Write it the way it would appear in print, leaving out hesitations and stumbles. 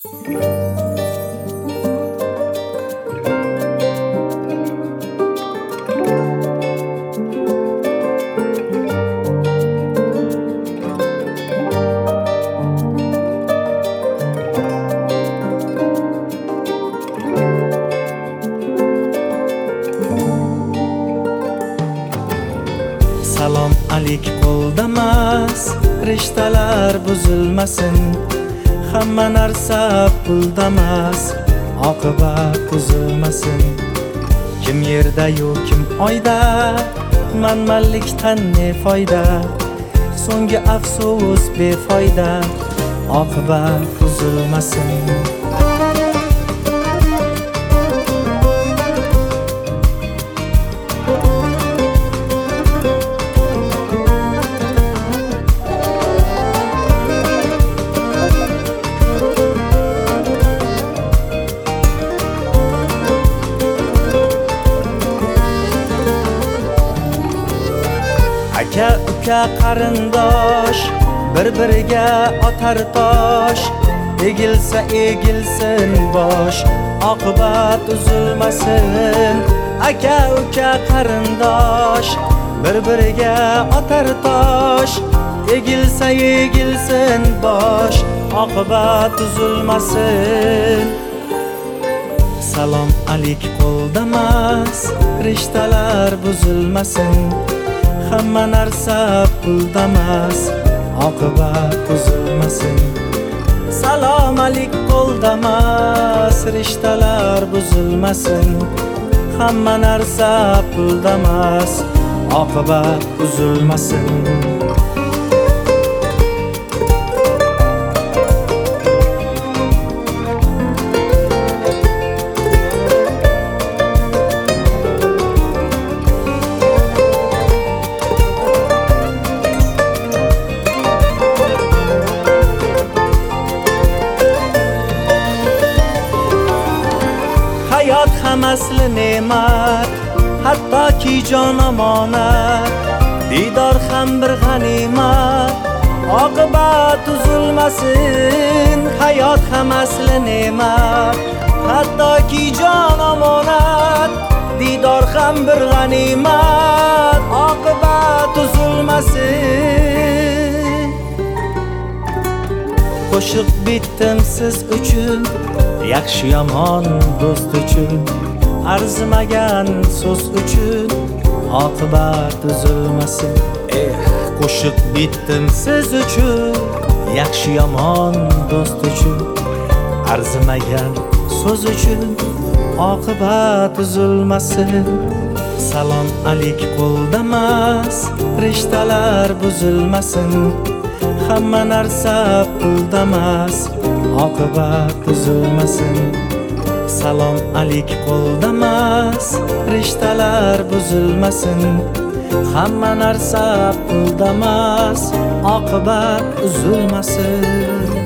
Salom alik qo'ldamas, rishtalar buzilmasin. Hamma narsa puldamas, oqibat buzilmasin. Kim yerda yu kim oyda, manmanlikdan ne foyda? So'nggi afsus befoyda, oqibat buzilmasin. Aka uka qarindosh, bir-biriga otar tosh. Egilsa egilsin bosh, oqibat uzilmasin. Aka uka qarindosh, bir-biriga otar tosh. Egilsa egilsin bosh, oqibat uzilmasin. Salom alik qo'ldamas, rishtalar buzilmasin. Hamma narsa puldamas, oqibat buzilmasin. Salom alik qo'ldamas, rishtalar buzilmasin. Hamma narsa puldamas, oqibat buzilmasin. Hayot ham asli ne'mat, hattoki jon omonat. Didor ham bir g'animat, oqibat uzilmasin. Hayot ham asli ne'mat, hattoki jon omonat. Didor ham bir g'animat, oqibat uzilmasin. Qo'shiq bitdim siz uchun, yaxshi yomon do'st uchun. Arzimagan so'z uchun, oqibat uzilmasin. Qo'shiq bitdim siz uchun, yaxshi yomon do'st uchun. Arzimagan so'z uchun, oqibat uzilmasin. Salom alik qo'ldamas, rishtalar buzilmasin. Hamma narsa puldamas, oqibat buzilmasin. Salom alik qo'ldamas, rishtalar buzilmasin. Hamma narsa puldamas, oqibat uzilmasin.